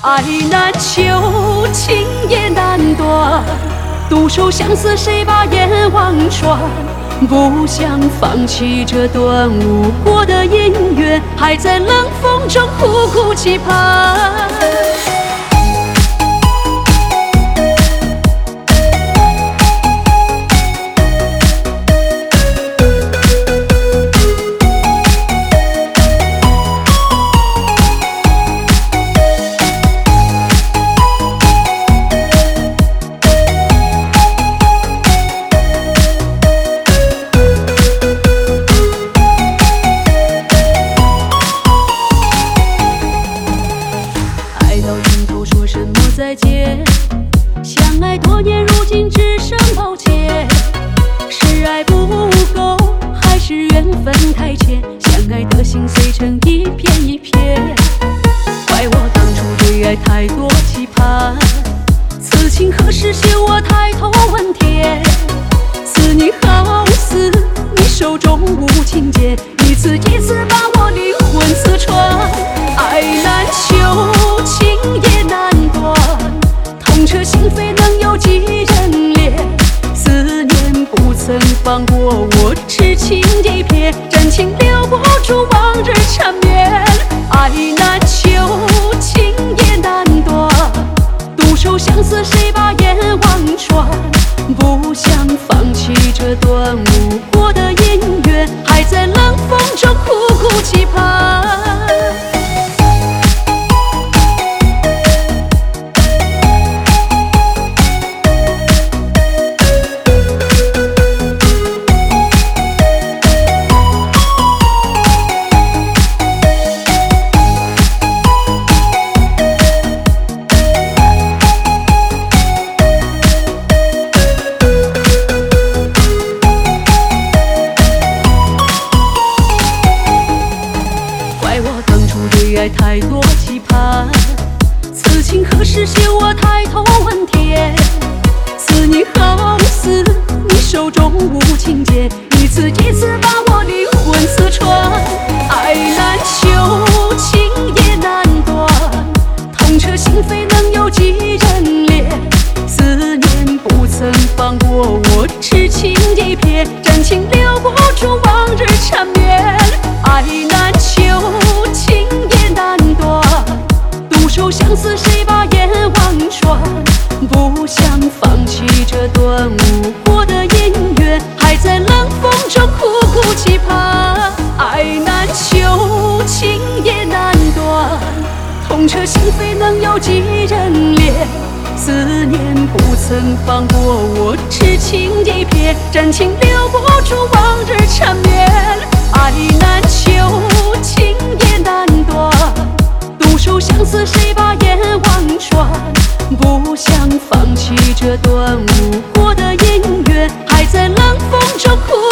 爱难求，情也难断，独守相思，谁把眼望穿？不想放弃这段无果的姻缘，还在冷风中苦苦期盼。再见，相爱多年，如今只剩抱歉。是爱不够，还是缘分太浅？相爱的心碎成一片一片。怪我当初对爱太多期盼，此情何时写我抬头问天。似你好似你手中无情剑，一次一次把我灵魂刺穿。爱难求，情也难断，痛彻心扉能有几人怜？思念不曾放过我，痴情一瞥，真情留不住往日缠绵。爱难求，情也难断，独守相思，谁把眼望穿？不想放弃这段无果的姻缘，还在冷风中苦苦期盼。对爱太多期盼，此情何时写我抬头问天。似你好似你手中无情剑，一次一次把我灵魂刺穿。爱难求，情也难断，痛彻心扉能有几人怜？思念不曾放过我，痴情一瞥，真情留不住往日缠绵。爱难求，情也难断，独守相思，谁把眼望穿？不想放弃这段无果的姻缘，还在冷风中苦苦期盼。爱难求，情也难断，痛彻心扉能有几人怜？思念不曾放过我，痴情一瞥，真情留不住往日缠绵。爱难求，情也难断，独守相思，谁把眼望穿？不想放弃这段无果的姻缘，还在冷风中苦